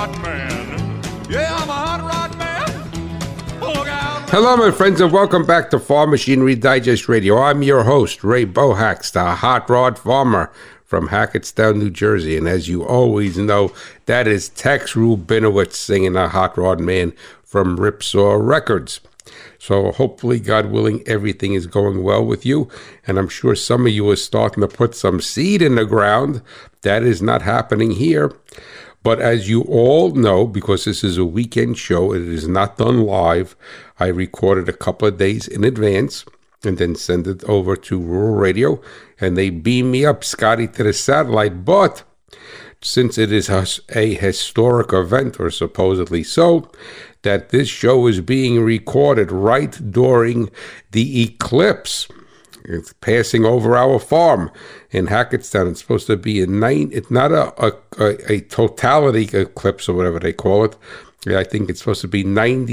rod man. Yeah, I'm a hot rod man. Look out. Hello, my friends, and welcome back to Farm Machinery Digest Radio. I'm your host, Ray Bohacks, the hot rod farmer from Hackettstown, New Jersey. And as you always know, that is Tex Rubinowitz singing a hot rod man from Ripsaw Records. So hopefully, God willing, everything is going well with you. And I'm sure some of you are starting to put some seed in the ground. That is not happening here. But as you all know, because this is a weekend show, it is not done live. I recorded a couple of days in advance and then send it over to Rural Radio. And they beam me up, Scotty, to the satellite. But since it is a historic event, or supposedly so, that this show is being recorded right during the eclipse. It's passing over our farm in Hackettstown. It's supposed to be it's not a totality eclipse or whatever they call it. I think it's supposed to be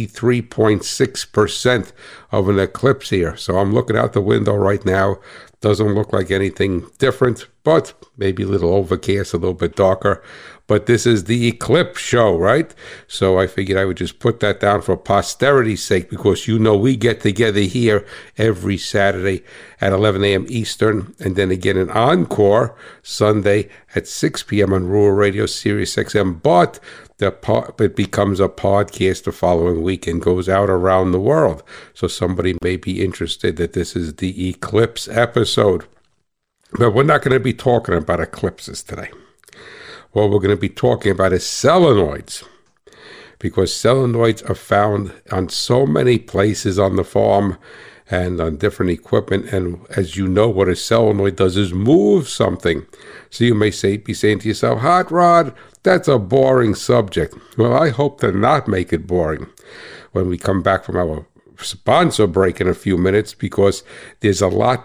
93.6% of an eclipse here. So I'm looking out the window right now. Doesn't look like anything different, but maybe a little overcast, a little bit darker. But this is the eclipse show, right? So I figured I would just put that down for posterity's sake, because you know we get together here every Saturday at 11 a.m. Eastern, and then again an encore Sunday at 6 p.m. on Rural Radio Sirius XM. But it becomes a podcast the following week and goes out around the world. So somebody may be interested that this is the eclipse episode. But we're not going to be talking about eclipses today. What we're going to be talking about is solenoids, because solenoids are found on so many places on the farm and on different equipment. And as you know, what a solenoid does is move something. So you may be saying to yourself, hot rod, that's a boring subject. Well, I hope to not make it boring when we come back from our sponsor break in a few minutes, because there's a lot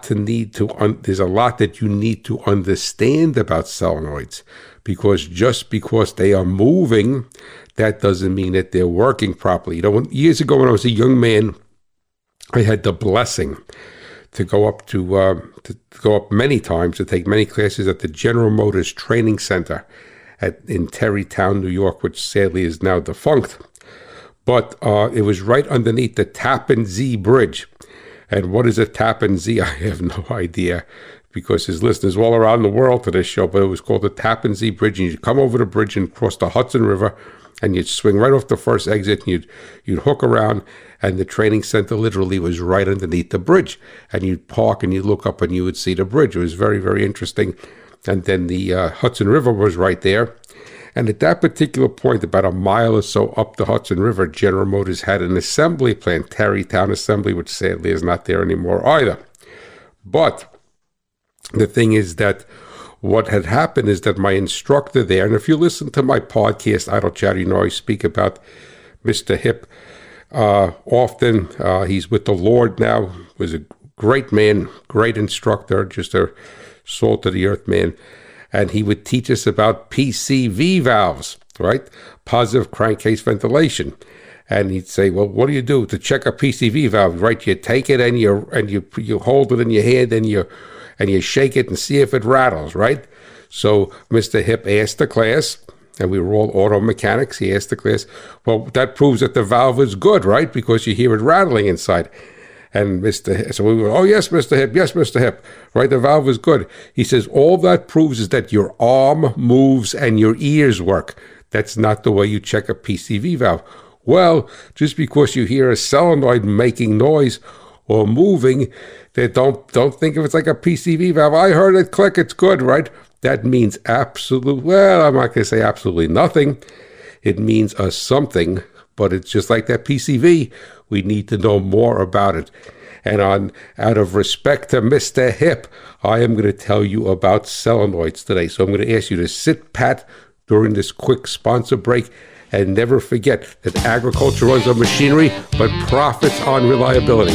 that you need to understand about solenoids. Because just because they are moving, that doesn't mean that they're working properly. You know, years ago when I was a young man, I had the blessing to go up many times to take many classes at the General Motors Training Center in Terrytown, New York, which sadly is now defunct. But it was right underneath the Tappan Zee Bridge. And what is a Tappan Zee? I have no idea, because there's listeners all around the world to this show, but it was called the Tappan Zee Bridge. And you'd come over the bridge and cross the Hudson River, and you'd swing right off the first exit, and you'd hook around, and the training center literally was right underneath the bridge. And you'd park, and you'd look up, and you would see the bridge. It was very, very interesting. And then the Hudson River was right there. And at that particular point, about a mile or so up the Hudson River, General Motors had an assembly plant, Tarrytown Assembly, which sadly is not there anymore either. But the thing is that what had happened is that my instructor there, and if you listen to my podcast, Idle Chatter, you know I speak about Mr. Hip often. He's with the Lord now, was a great man, great instructor, just a salt of the earth man. And he would teach us about PCV valves, right? Positive crankcase ventilation. And he'd say, well, what do you do to check a PCV valve, right? You take it and you hold it in your hand and you shake it and see if it rattles, right? So Mr. Hip asked the class, and we were all auto mechanics. He asked the class, well, that proves that the valve is good, right? Because you hear it rattling inside. And so we were, oh, yes, Mr. Hip, right? The valve is good. He says, all that proves is that your arm moves and your ears work. That's not the way you check a PCV valve. Well, just because you hear a solenoid making noise or moving, they don't think of it like a PCV valve. I heard it click, it's good, right? That means I'm not going to say absolutely nothing. It means a something, but it's just like that PCV. We need to know more about it. And out of respect to Mr. Hip, I am going to tell you about solenoids today. So I'm going to ask you to sit pat during this quick sponsor break, and never forget that agriculture runs on machinery, but profits on reliability.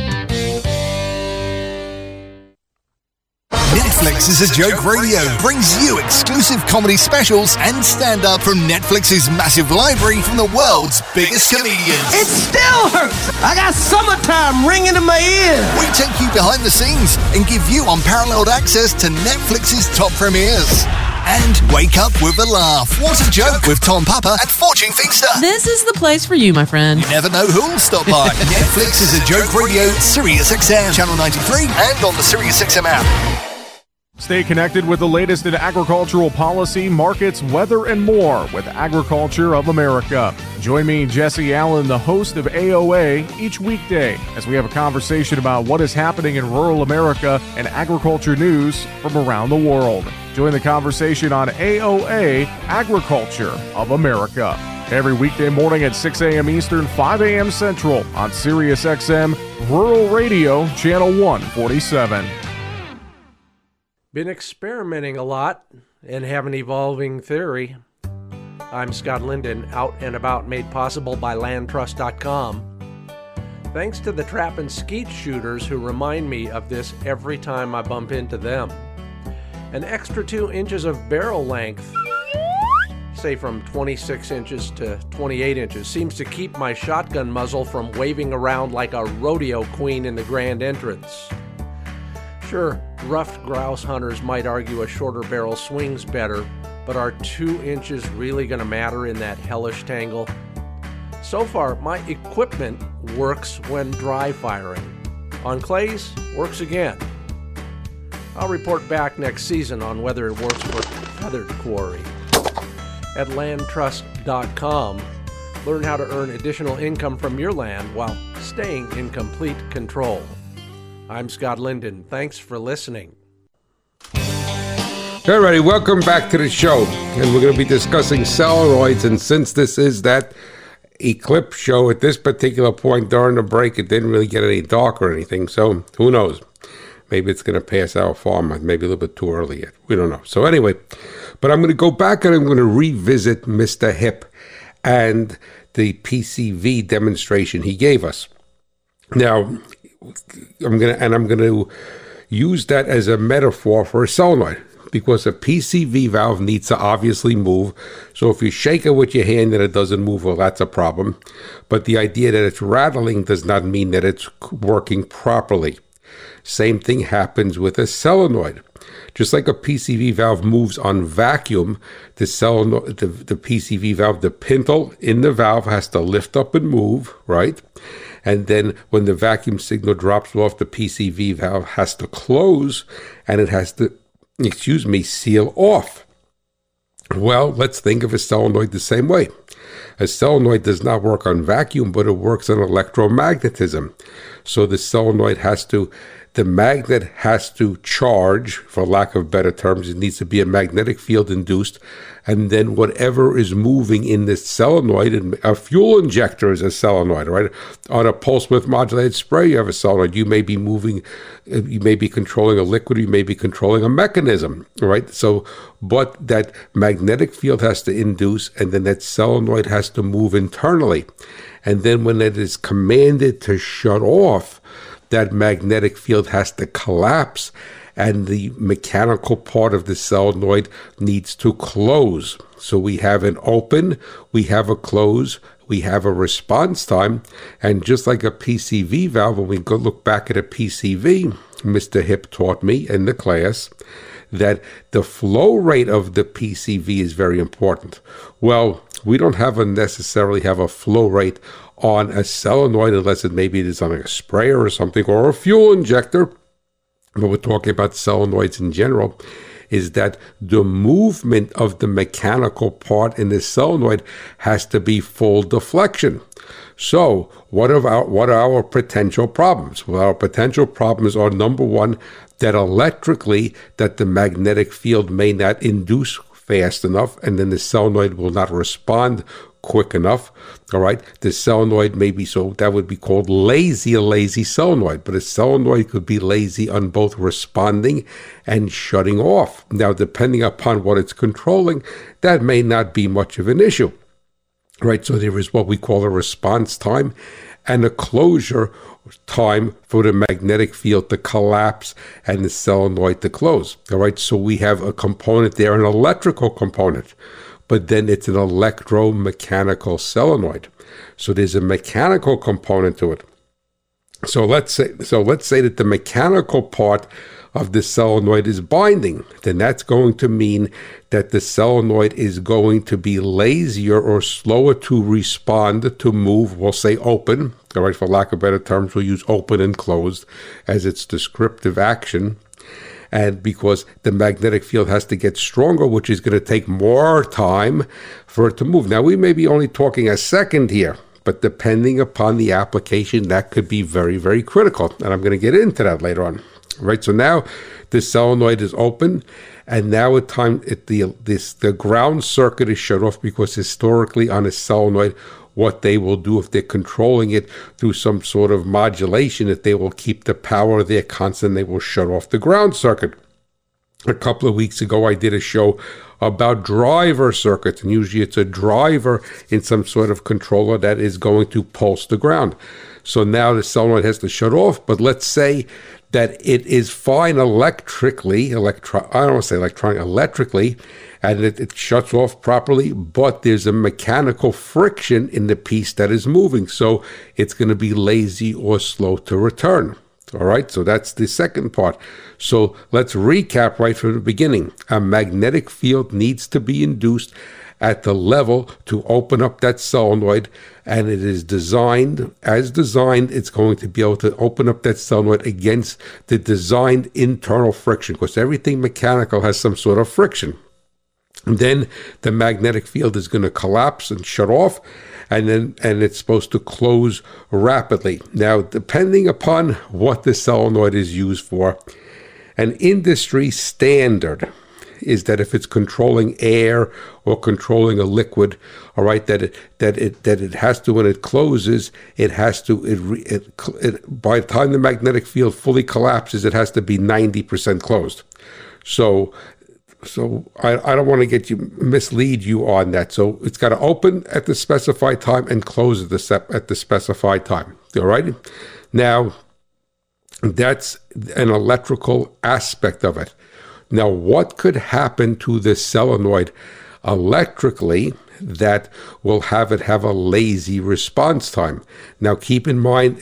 Netflix is a Joke Radio brings you exclusive comedy specials and stand-up from Netflix's massive library from the world's biggest comedians. It still hurts. I got summertime ringing in my ears. We take you behind the scenes and give you unparalleled access to Netflix's top premieres. And wake up with a laugh. What a joke with Tom Papa and Fortune Feaster. This is the place for you, my friend. You never know who'll stop by. Netflix is a joke radio, SiriusXM, Channel 93, and on the SiriusXM app. Stay connected with the latest in agricultural policy, markets, weather, and more with Agriculture of America. Join me, Jesse Allen, the host of AOA, each weekday as we have a conversation about what is happening in rural America and agriculture news from around the world. Join the conversation on AOA, Agriculture of America. Every weekday morning at 6 a.m. Eastern, 5 a.m. Central on SiriusXM, Rural Radio, Channel 147. Been experimenting a lot and have an evolving theory. I'm Scott Linden, out and about, made possible by LandTrust.com. Thanks to the trap and skeet shooters who remind me of this every time I bump into them. An extra 2 inches of barrel length, say from 26 inches to 28 inches, seems to keep my shotgun muzzle from waving around like a rodeo queen in the grand entrance. Sure, ruffed grouse hunters might argue a shorter barrel swings better, but are 2 inches really going to matter in that hellish tangle? So far, my equipment works when dry firing. On clays, works again. I'll report back next season on whether it works for feathered quarry. At LandTrust.com, learn how to earn additional income from your land while staying in complete control. I'm Scott Linden. Thanks for listening. All righty, welcome back to the show. And we're going to be discussing solenoids. And since this is that eclipse show, at this particular point during the break, it didn't really get any dark or anything. So who knows? Maybe it's going to pass our farm, maybe a little bit too early yet. We don't know. So anyway, but I'm going to go back and I'm going to revisit Mr. Hip and the PCV demonstration he gave us. Now, I'm going to use that as a metaphor for a solenoid, because a PCV valve needs to obviously move. So if you shake it with your hand and it doesn't move, well, that's a problem. But the idea that it's rattling does not mean that it's working properly. Same thing happens with a solenoid. Just like a PCV valve moves on vacuum, the PCV valve, the pintle in the valve has to lift up and move, right? And then when the vacuum signal drops off, the PCV valve has to close and it has to, seal off. Well, let's think of a solenoid the same way. A solenoid does not work on vacuum, but it works on electromagnetism. So the magnet has to charge, for lack of better terms. It needs to be a magnetic field induced. And then whatever is moving in this solenoid, and a fuel injector is a solenoid, right? On a pulse width modulated spray, you have a solenoid. You may be controlling a liquid, you may be controlling a mechanism, right? So, but that magnetic field has to induce, and then that solenoid has to move internally. And then when it is commanded to shut off, that magnetic field has to collapse, and the mechanical part of the solenoid needs to close. So we have an open, we have a close, we have a response time, and just like a PCV valve, when we go look back at a PCV, Mr. Hip taught me in the class that the flow rate of the PCV is very important. Well, we don't necessarily have a flow rate on a solenoid unless it is on a sprayer or something, or a fuel injector. But we're talking about solenoids in general, is that the movement of the mechanical part in the solenoid has to be full deflection. So what are our potential problems? Well, our potential problems are, number one, that electrically, that the magnetic field may not induce fast enough, and then the solenoid will not respond quick enough. All right, the solenoid may be, so that would be called a lazy solenoid, but a solenoid could be lazy on both responding and shutting off. Now, depending upon what it's controlling, that may not be much of an issue, right? So there is what we call a response time and a closure time for the magnetic field to collapse and the solenoid to close. All right, so we have a component there, an electrical component, but then it's an electromechanical solenoid. So there's a mechanical component to it. So let's say that the mechanical part of the solenoid is binding, then that's going to mean that the solenoid is going to be lazier or slower to respond, to move, we'll say open. All right, for lack of better terms, we'll use open and closed as its descriptive action. And because the magnetic field has to get stronger, which is going to take more time for it to move. Now, we may be only talking a second here, but depending upon the application, that could be very, very critical. And I'm going to get into that later on. Right, so now the solenoid is open, and now the ground circuit is shut off, because historically on a solenoid, what they will do if they're controlling it through some sort of modulation, if they will keep the power there constant, they will shut off the ground circuit. A couple of weeks ago, I did a show about driver circuits, and usually it's a driver in some sort of controller that is going to pulse the ground. So now the solenoid has to shut off, but let's say that it is fine electrically, and it shuts off properly, but there's a mechanical friction in the piece that is moving, so it's going to be lazy or slow to return. All right, so that's the second part. So let's recap right from the beginning. A magnetic field needs to be induced at the level to open up that solenoid, and it is designed, it's going to be able to open up that solenoid against the designed internal friction, because everything mechanical has some sort of friction. And then the magnetic field is going to collapse and shut off, and it's supposed to close rapidly. Now, depending upon what the solenoid is used for, an industry standard is that if it's controlling air or controlling a liquid, all right, that it has to, when it closes, it has to, by the time the magnetic field fully collapses, it has to be 90% closed. So I don't want to mislead you on that. So it's got to open at the specified time and close at the specified time. All right. Now, that's an electrical aspect of it. Now, what could happen to this solenoid electrically that will have it have a lazy response time? Now, keep in mind,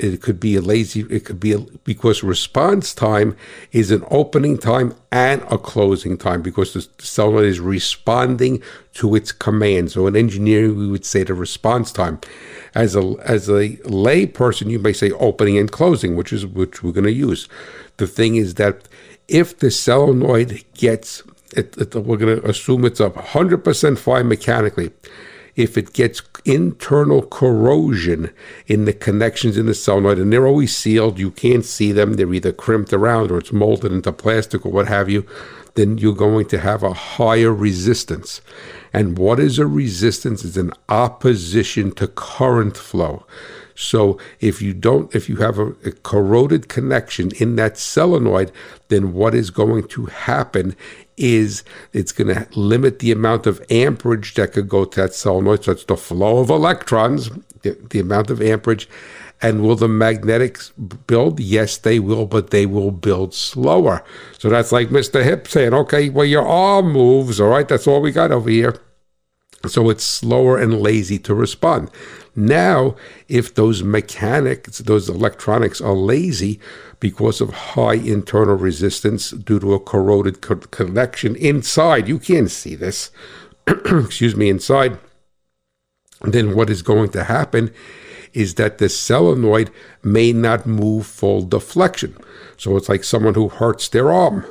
because response time is an opening time and a closing time, because the solenoid is responding to its command. So in engineering, we would say the response time. As a lay person, you may say opening and closing, which we're going to use. The thing is that if the solenoid gets, we're going to assume it's 100% fine mechanically. If it gets internal corrosion in the connections in the solenoid, and they're always sealed, you can't see them, they're either crimped around or it's molded into plastic or what have you, then you're going to have a higher resistance. And what is a resistance? It's an opposition to current flow. So if you have a corroded connection in that solenoid, then what is going to happen is it's going to limit the amount of amperage that could go to that solenoid. So it's the flow of electrons, the amount of amperage. And will the magnetics build? Yes, they will, but they will build slower. So that's like Mr. Hip saying, okay, well, your arm moves, all right, that's all we got over here. So it's slower and lazy to respond. Now, if those electronics are lazy because of high internal resistance due to a corroded connection inside, you can't see this, inside, then what is going to happen is that the solenoid may not move full deflection. So it's like someone who hurts their arm,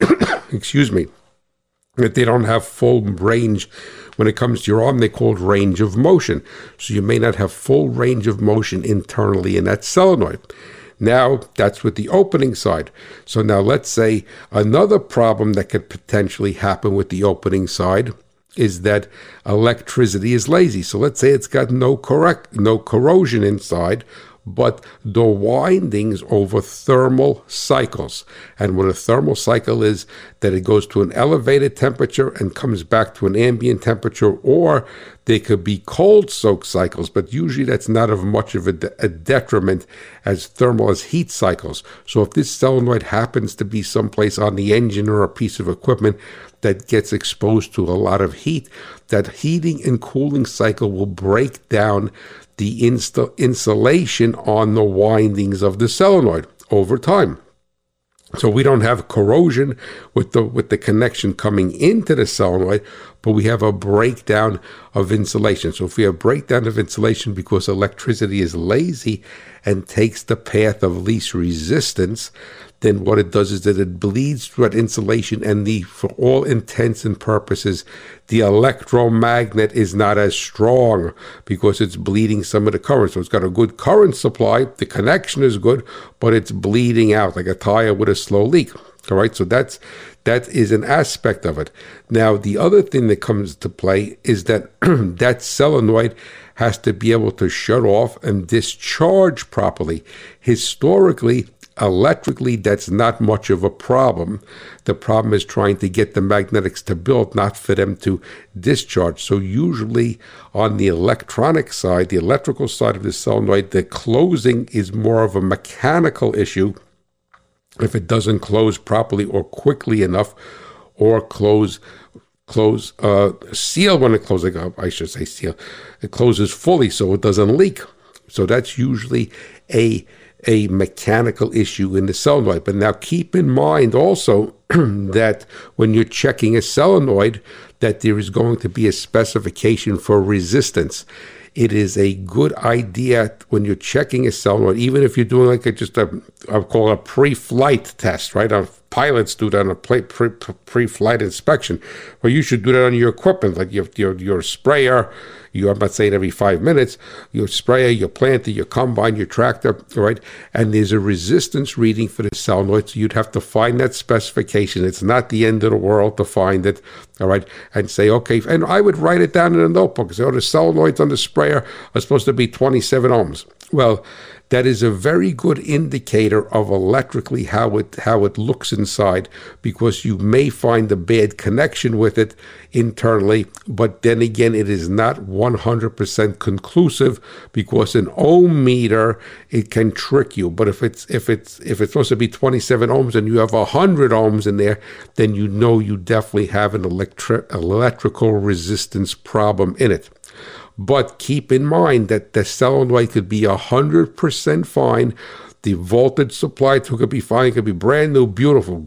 that they don't have full range. When it comes to your arm, they call it range of motion. So you may not have full range of motion internally in that solenoid. Now, that's with the opening side. So now let's say another problem that could potentially happen with the opening side is that electricity is lazy. So let's say it's got no corrosion inside, but the windings over thermal cycles. And what a thermal cycle is, that it goes to an elevated temperature and comes back to an ambient temperature, or they could be cold soak cycles, but usually that's not of much of a detriment as thermal as heat cycles. So if this solenoid happens to be someplace on the engine or a piece of equipment that gets exposed to a lot of heat, that heating and cooling cycle will break down the insulation on the windings of the solenoid over time. So we don't have corrosion with the connection coming into the solenoid, but we have a breakdown of insulation. So if we have breakdown of insulation because electricity is lazy and takes the path of least resistance, then what it does is that it bleeds through that insulation, and for all intents and purposes, the electromagnet is not as strong because it's bleeding some of the current. So it's got a good current supply, the connection is good, but it's bleeding out like a tire with a slow leak. All right, so that is an aspect of it. Now, the other thing that comes to play is that that solenoid has to be able to shut off and discharge properly. Historically, electrically, that's not much of a problem. The problem is trying to get the magnetics to build, not for them to discharge. So usually on the electronic side, the electrical side of the solenoid, the closing is more of a mechanical issue. If it doesn't close properly or quickly enough, or seal when it closes, I should say seal, it closes fully so it doesn't leak. So that's usually a mechanical issue in the solenoid. But now keep in mind also that when you're checking a solenoid, that there is going to be a specification for resistance. It is a good idea when you're checking a solenoid, even if you're doing I'll call it a pre-flight test, right? Pilots do that on a pre-flight inspection. Well, you should do that on your equipment, like your sprayer. I'm not saying every 5 minutes, your sprayer, your planter, your combine, your tractor, right? And there's a resistance reading for the solenoid, so you'd have to find that specification. It's not the end of the world to find it, all right? And say, okay, and I would write it down in a notebook. Say, the solenoids on the sprayer are supposed to be 27 ohms. Well, that is a very good indicator of electrically how it looks inside, because you may find a bad connection with it internally, but then again, it is not 100% conclusive, because an ohm meter, it can trick you. But if it's supposed to be 27 ohms and you have 100 ohms in there, then you know you definitely have an electrical resistance problem in it. But keep in mind that the solenoid could be 100% fine. The voltage supply could be fine. It could be brand new, beautiful,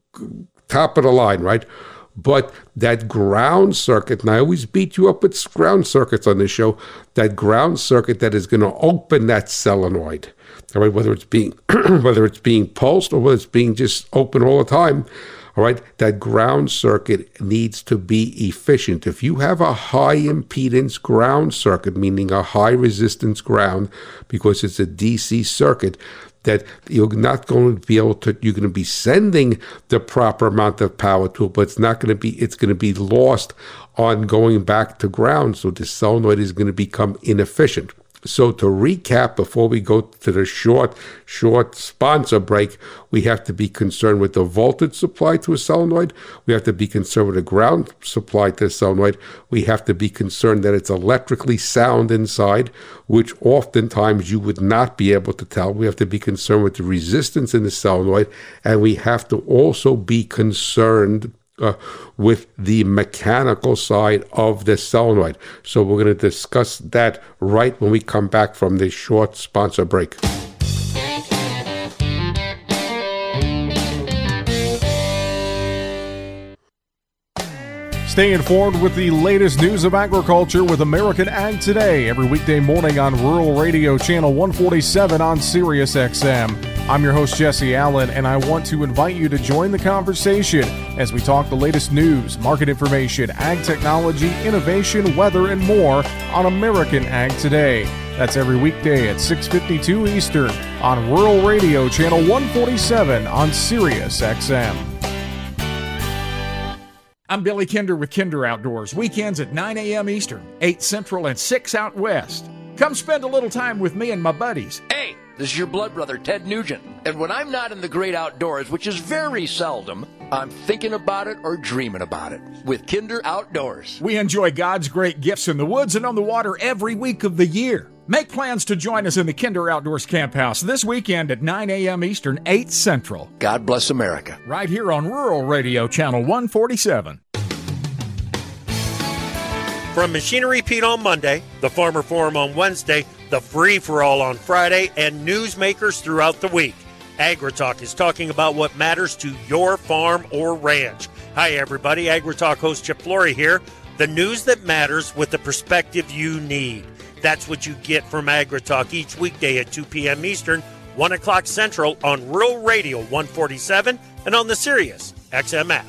top of the line, right? But that ground circuit, and I always beat you up with ground circuits on this show, that ground circuit that is going to open that solenoid, all right, whether it's being pulsed or whether it's being just open all the time, all right, that ground circuit needs to be efficient. If you have a high impedance ground circuit, meaning a high resistance ground, because it's a DC circuit, that you're not going to be able to, you're going to be sending the proper amount of power to it, but it's going to be lost on going back to ground. So the solenoid is going to become inefficient. So to recap, before we go to the short sponsor break, we have to be concerned with the voltage supply to a solenoid. We have to be concerned with the ground supply to a solenoid. We have to be concerned that it's electrically sound inside, which oftentimes you would not be able to tell. We have to be concerned with the resistance in the solenoid, and we have to also be concerned with the mechanical side of the solenoid. So we're going to discuss that right when we come back from this short sponsor break. Stay informed with the latest news of agriculture with American Ag Today every weekday morning on Rural Radio Channel 147 on Sirius XM. I'm your host, Jesse Allen, and I want to invite you to join the conversation as we talk the latest news, market information, ag technology, innovation, weather, and more on American Ag Today. That's every weekday at 6:52 Eastern on Rural Radio Channel 147 on Sirius XM. I'm Billy Kinder with Kinder Outdoors, weekends at 9 a.m. Eastern, 8 Central, and 6 out west. Come spend a little time with me and my buddies. Hey, this is your blood brother, Ted Nugent. And when I'm not in the great outdoors, which is very seldom, I'm thinking about it or dreaming about it with Kinder Outdoors. We enjoy God's great gifts in the woods and on the water every week of the year. Make plans to join us in the Kinder Outdoors Camp House this weekend at 9 a.m. Eastern, 8 Central. God bless America. Right here on Rural Radio Channel 147. From Machinery Pete on Monday, the Farmer Forum on Wednesday, the Free-for-All on Friday, and newsmakers throughout the week. AgriTalk is talking about what matters to your farm or ranch. Hi, everybody. AgriTalk host Chip Flory here. The news that matters with the perspective you need. That's what you get from AgriTalk each weekday at 2 p.m. Eastern, 1 o'clock Central on Rural Radio 147 and on the Sirius XM app.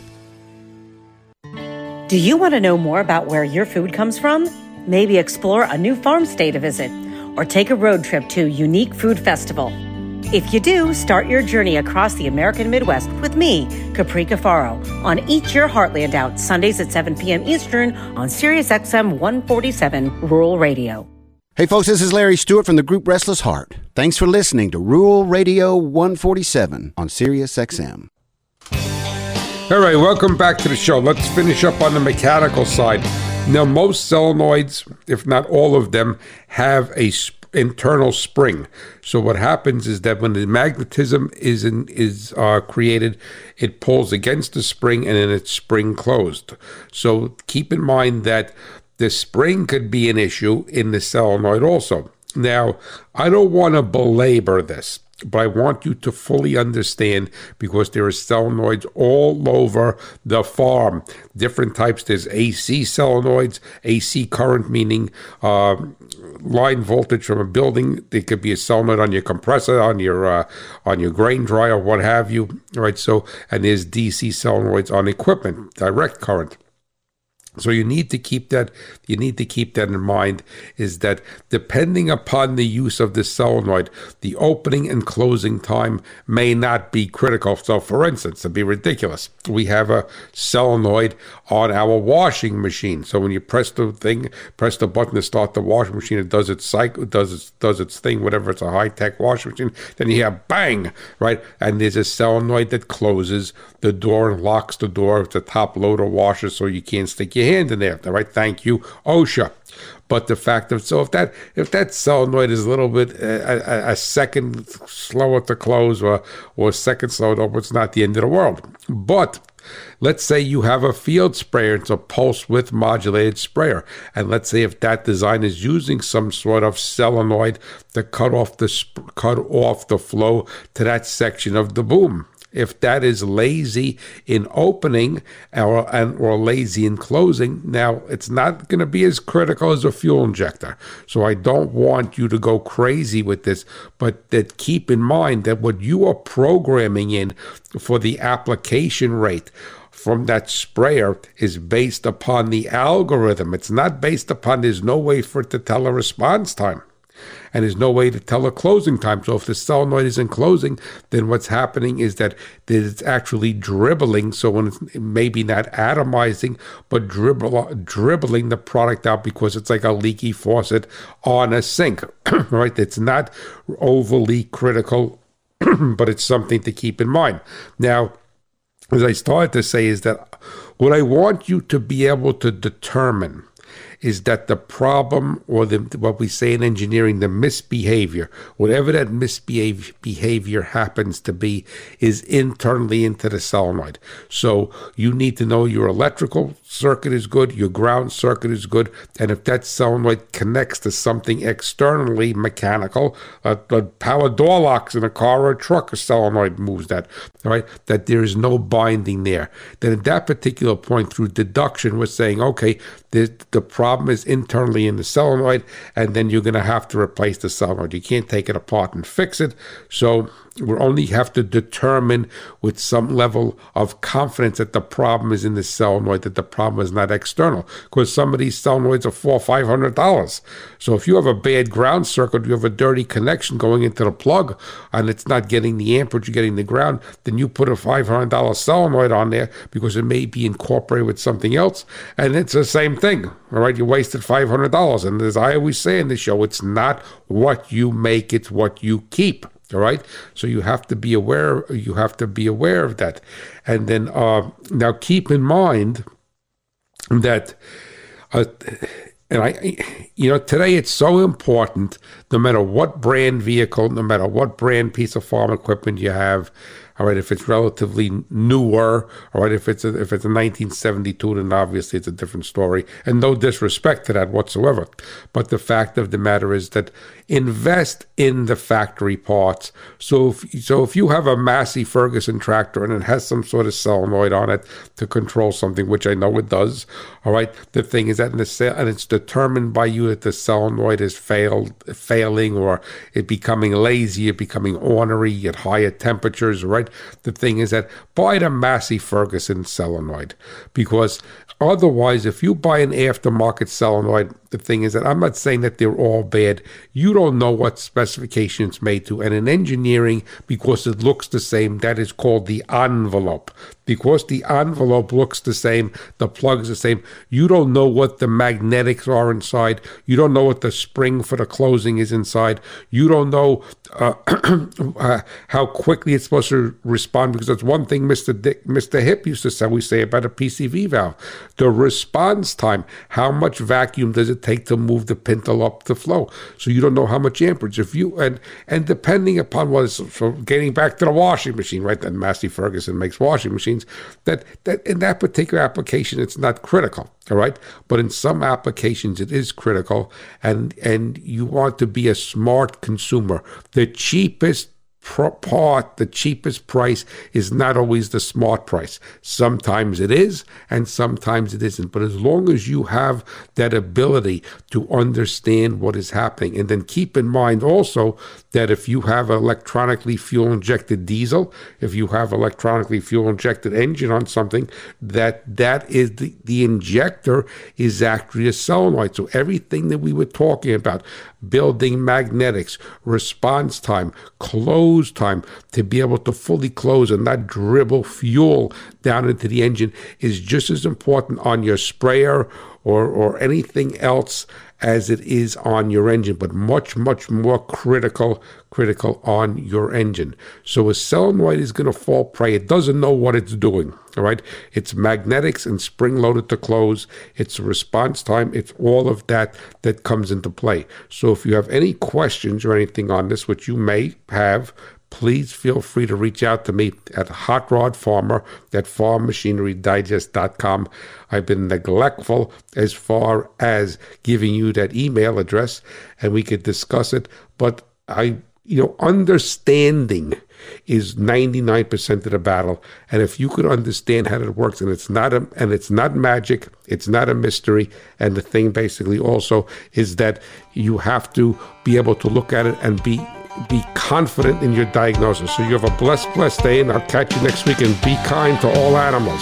Do you want to know more about where your food comes from? Maybe explore a new farm stay to visit or take a road trip to Unique Food Festival. If you do, start your journey across the American Midwest with me, Capri Cafaro, on Eat Your Heartland Out, Sundays at 7 p.m. Eastern on Sirius XM 147 Rural Radio. Hey folks, this is Larry Stewart from the group Restless Heart. Thanks for listening to Rural Radio 147 on Sirius XM. All right, welcome back to the show. Let's finish up on the mechanical side. Now, most solenoids, if not all of them, have a internal spring. So what happens is that when the magnetism is created, it pulls against the spring and then it's spring closed. So keep in mind that the spring could be an issue in the solenoid also. Now, I don't want to belabor this, but I want you to fully understand because there are solenoids all over the farm. Different types. There's AC solenoids, AC current meaning line voltage from a building. There could be a solenoid on your compressor, on your grain dryer, what have you. Right. So, and there's DC solenoids on equipment, direct current. So you need to keep that in mind, is that depending upon the use of the solenoid, the opening and closing time may not be critical. So for instance, to be ridiculous, we have a solenoid on our washing machine. So when you press the button to start the washing machine, it does its cycle, does its thing, whatever, it's a high-tech washing machine, then you hear bang, right? And there's a solenoid that closes the door and locks the door. It's a top loader washer, so you can't stick your hand in there. All right, thank you, OSHA. But the fact of, so if that solenoid is a little bit a second slower to close or a second slower to open, it's not the end of the world. But let's say you have a field sprayer, it's a pulse width modulated sprayer, and let's say if that design is using some sort of solenoid to cut off the flow to that section of the boom. If that is lazy in opening or lazy in closing, now it's not going to be as critical as a fuel injector. So I don't want you to go crazy with this, but that keep in mind that what you are programming in for the application rate from that sprayer is based upon the algorithm. It's not based upon, there's no way for it to tell a response time. And there's no way to tell a closing time. So if the solenoid isn't closing, then what's happening is that it's actually dribbling. So when it's maybe not atomizing, but dribbling the product out because it's like a leaky faucet on a sink, right? It's not overly critical, but it's something to keep in mind. Now, as I started to say, is that what I want you to be able to determine is that the problem, or what we say in engineering, the misbehavior, whatever that misbehavior happens to be, is internally into the solenoid. So you need to know your electrical circuit is good, your ground circuit is good, and if that solenoid connects to something externally mechanical, a power door locks in a car or a truck, a solenoid moves that, all right, that there is no binding there. Then at that particular point, through deduction, we're saying, okay, the problem is internally in the solenoid, and then you're going to have to replace the solenoid. You can't take it apart and fix it. So we only have to determine with some level of confidence that the problem is in the solenoid, that the problem is not external. Because some of these solenoids are $400-$500. So if you have a bad ground circuit, you have a dirty connection going into the plug, and it's not getting the amperage, you're getting the ground, then you put a $500 solenoid on there because it may be incorporated with something else, and it's the same thing. All right, you wasted $500. And as I always say in the show, it's not what you make, it's what you keep. All right, so you have to be aware. You have to be aware of that, and then now keep in mind that, and today it's so important no matter what brand vehicle, no matter what brand piece of farm equipment you have, all right, if it's relatively newer, all right, if it's a 1972, then obviously it's a different story. And no disrespect to that whatsoever. But the fact of the matter is that invest in the factory parts. So if you have a Massey Ferguson tractor and it has some sort of solenoid on it to control something, which I know it does, all right, the thing is that and it's determined by you that the solenoid is failing, or it becoming lazy, it becoming ornery at higher temperatures, right? The thing is that buy the Massey Ferguson solenoid, because otherwise, if you buy an aftermarket solenoid, the thing is that I'm not saying that they're all bad. You don't know what specification it's made to. And in engineering, because it looks the same, that is called the envelope. Because the envelope looks the same, the plug's the same, you don't know what the magnetics are inside. You don't know what the spring for the closing is inside. You don't know how quickly it's supposed to respond, because that's one thing Mr. Hip used to say about a PCV valve. The response time, how much vacuum does it take to move the pintle up the flow? So you don't know how much amperage. If you and depending upon what is, so getting back to the washing machine, right? That Massey Ferguson makes washing machines. That in that particular application, it's not critical, all right? But in some applications, it is critical, and you want to be a smart consumer. The cheapest part, the cheapest price is not always the smart price. Sometimes it is, and sometimes it isn't. But as long as you have that ability to understand what is happening, and then keep in mind also that if you have an electronically fuel-injected diesel, if you have electronically fuel-injected engine on something, that is the injector is actually a solenoid. So everything that we were talking about, building magnetics, response time, close time, to be able to fully close and not dribble fuel down into the engine, is just as important on your sprayer or anything else as it is on your engine, but much, much more critical on your engine. So a solenoid is going to fall prey. It doesn't know what it's doing, all right? It's magnetics and spring-loaded to close. It's response time. It's all of that comes into play. So if you have any questions or anything on this, which you may have, please feel free to reach out to me at Hot Rod Farmer at farmmachinerydigest.com. I've been neglectful as far as giving you that email address, and we could discuss it. But understanding is 99% of the battle. And if you could understand how it works, and it's not magic, it's not a mystery. And the thing basically also is that you have to be able to look at it and be confident in your diagnosis. So you have a blessed day, and I'll catch you next week, and be kind to all animals.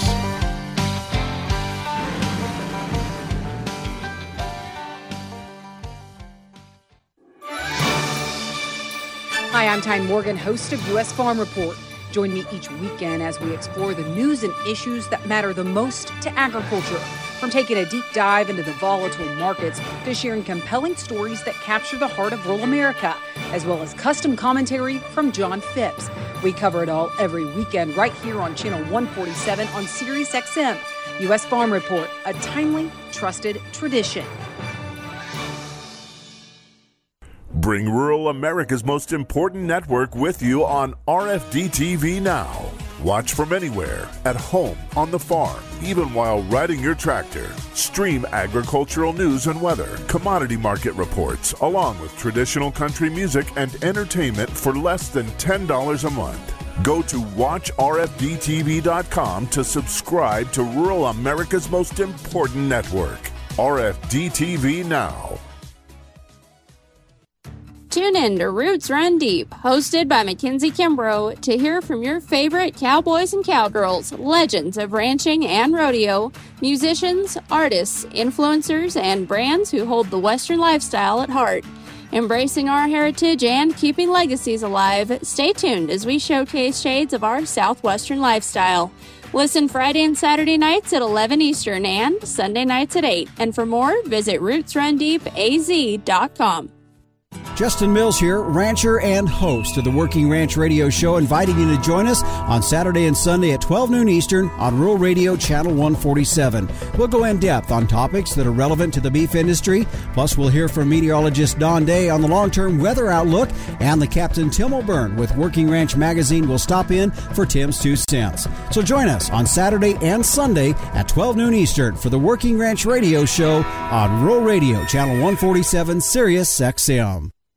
Hi, I'm Tyne Morgan, host of U.S. Farm Report. Join me each weekend as we explore the news and issues that matter the most to agriculture. From taking a deep dive into the volatile markets to sharing compelling stories that capture the heart of rural America, as well as custom commentary from John Phipps. We cover it all every weekend right here on Channel 147 on Sirius XM. U.S. Farm Report, a timely, trusted tradition. Bring rural America's most important network with you on RFD TV now. Watch from anywhere, at home, on the farm, even while riding your tractor. Stream agricultural news and weather, commodity market reports, along with traditional country music and entertainment for less than $10 a month. Go to watchrfdtv.com to subscribe to rural America's most important network. RFD TV now. Tune in to Roots Run Deep, hosted by Mackenzie Kimbrough, to hear from your favorite cowboys and cowgirls, legends of ranching and rodeo, musicians, artists, influencers, and brands who hold the Western lifestyle at heart. Embracing our heritage and keeping legacies alive, stay tuned as we showcase shades of our Southwestern lifestyle. Listen Friday and Saturday nights at 11 Eastern and Sunday nights at 8. And for more, visit rootsrundeepaz.com. Justin Mills here, rancher and host of the Working Ranch Radio Show, inviting you to join us on Saturday and Sunday at 12 noon Eastern on Rural Radio Channel 147. We'll go in depth on topics that are relevant to the beef industry. Plus, we'll hear from meteorologist Don Day on the long-term weather outlook, and the Captain Tim O'Byrne with Working Ranch Magazine will stop in for Tim's 2 cents. So join us on Saturday and Sunday at 12 noon Eastern for the Working Ranch Radio Show on Rural Radio Channel 147 Sirius XM.